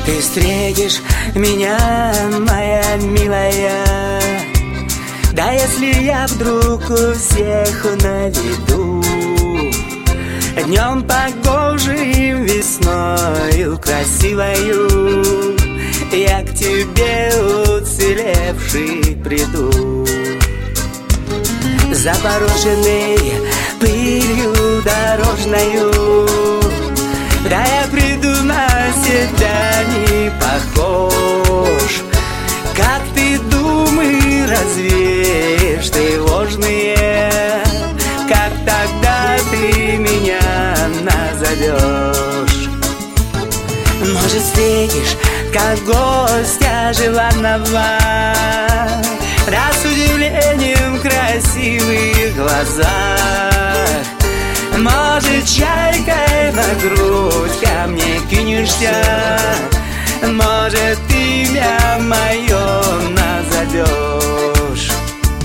ты встретишь меня, моя милая. Да если я вдруг у всех на виду, днем погожим, весною красивою, я к тебе уцелевший приду. Запорошенный пылью дорожною, да я приду, на себя не похож. Как ты думы развеешь тревожные, как тогда ты меня назовешь? Может, встретишь, как гостя желанного, да с удивлением в красивых глазах. Может, чайкой на грудь ко мне кинешься, может, имя мое назовешь.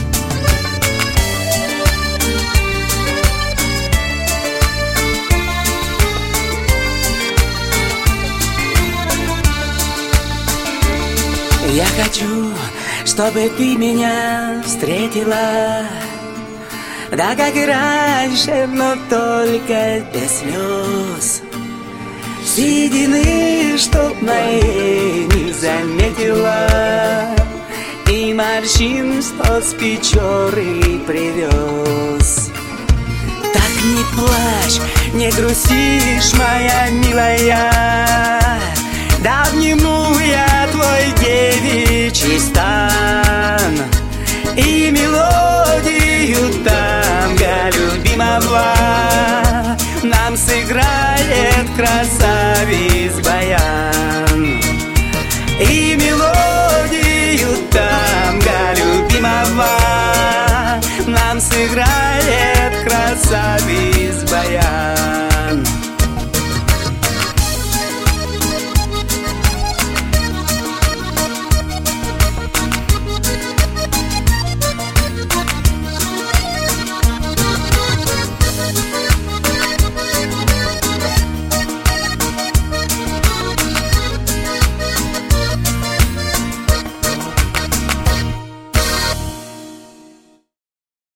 Я хочу, чтобы ты меня встретила, да как и раньше, но только без слез. Седины, чтоб моей не заметила, и морщин, что с Печоры привез. Так не плачь, не грустишь, моя милая, да обниму я твой девичий стан и мелодию танго любимого нам сыграет красавиц баян. И мелодию танго любимого нам сыграет